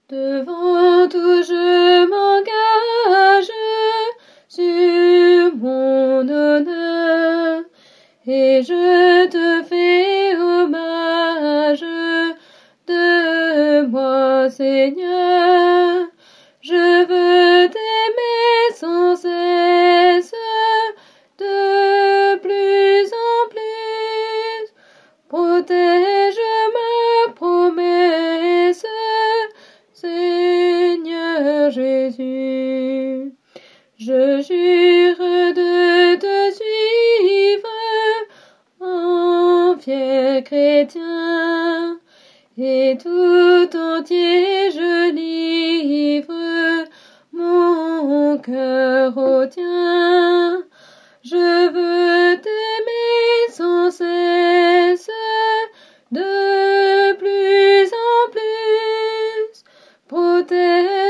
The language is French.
Devant tout je m'engage sur mon honneur et je te fais hommage de moi, Seigneur. Je veux t'aimer sans cesse, de plus en plus. Protège ma promesse, Seigneur Jésus. Je jure de te suivre en fier chrétien, et tout entier je livre mon cœur au tien. Je veux t'aimer sans cesse, de plus en plus. Protège